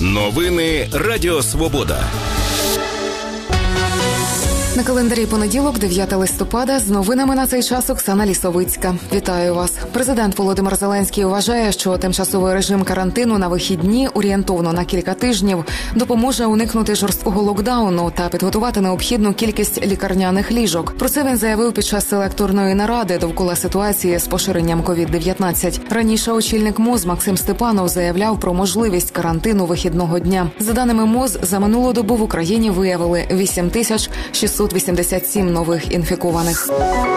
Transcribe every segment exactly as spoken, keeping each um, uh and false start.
Новини Радіо Свобода. На календарі понеділок, дев'яте листопада, з новинами на цей час Оксана Лісовицька. Вітаю вас. Президент Володимир Зеленський вважає, що тимчасовий режим карантину на вихідні, орієнтовно на кілька тижнів, допоможе уникнути жорсткого локдауну та підготувати необхідну кількість лікарняних ліжок. Про це він заявив під час селекторної наради довкола ситуації з поширенням ковід дев'ятнадцять. Раніше очільник МОЗ Максим Степанов заявляв про можливість карантину вихідного дня. За даними МОЗ, за минулу добу в Україні виявили вісім тисяч шістсот вісімдесят сім нових інфікованих.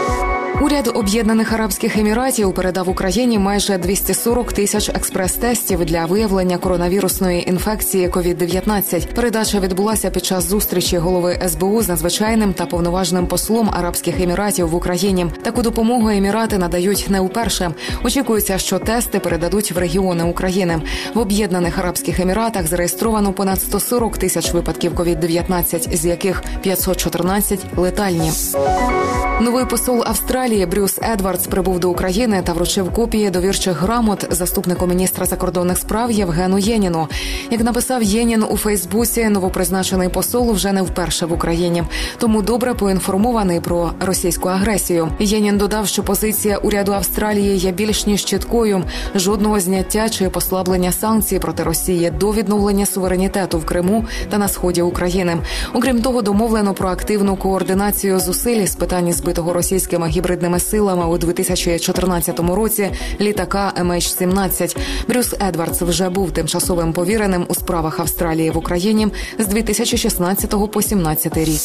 Уряд Об'єднаних Арабських Еміратів передав Україні майже двісті сорок тисяч експрес-тестів для виявлення коронавірусної інфекції ковід дев'ятнадцять. Передача відбулася під час зустрічі голови ес бе у з надзвичайним та повноважним послом Арабських Еміратів в Україні. Таку допомогу Емірати надають не вперше. Очікується, що тести передадуть в регіони України. В Об'єднаних Арабських Еміратах зареєстровано понад сто сорок тисяч випадків ковід дев'ятнадцять, з яких п'ятсот чотирнадцять – летальні. Новий посол Австралії Брюс Едвардс прибув до України та вручив копії довірчих грамот заступнику міністра закордонних справ Євгену Єніну. Як написав Єнін у Фейсбуці, новопризначений посол вже не вперше в Україні, тому добре поінформований про російську агресію. Єнін додав, що позиція уряду Австралії є більш ніж чіткою. Жодного зняття чи послаблення санкцій проти Росії до відновлення суверенітету в Криму та на сході України. Окрім того, домовлено про активну координацію зусиль з питань збитого російськими гібридними силами у дві тисячі чотирнадцятому році літака ем ейч сімнадцять. Брюс Едвардс вже був тимчасовим повіреним у справах Австралії в Україні з дві тисячі шістнадцятого по сімнадцятий рік.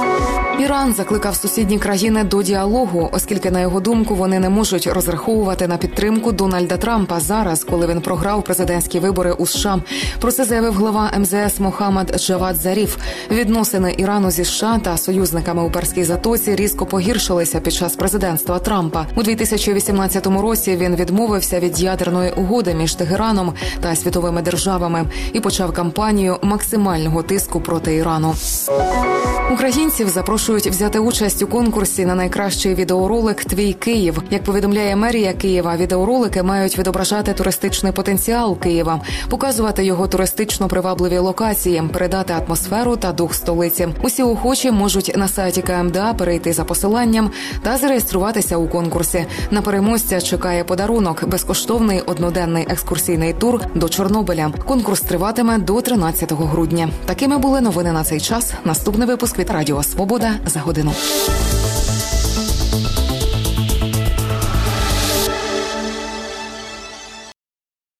Іран закликав сусідні країни до діалогу, оскільки, на його думку, вони не можуть розраховувати на підтримку Дональда Трампа зараз, коли він програв президентські вибори у США. Про це заявив глава ем зе ес Мохаммад Джавад Заріф. Відносини Ірану зі США та союзниками у Перській затоці різко погіршилися під час президентства Трампа. У дві тисячі вісімнадцятому році він відмовився від ядерної угоди між Тегераном та світовими державами і почав кампанію максимального тиску проти Ірану. Українців запрошують взяти участь у конкурсі на найкращий відеоролик «Твій Київ». Як повідомляє мерія Києва, відеоролики мають відображати туристичний потенціал Києва, показувати його туристично привабливі локації, передати атмосферу та дух столиці. Усі охочі можуть на сайті ка ем де а перейти за посиланням та зареєструватися у конкурсі. На переможця чекає подарунок – безкоштовний одноденний екскурсійний тур до Чорнобиля. Конкурс триватиме до тринадцятого грудня. Такими були новини на цей час. Наступний випуск від Радіо Свобода за годину.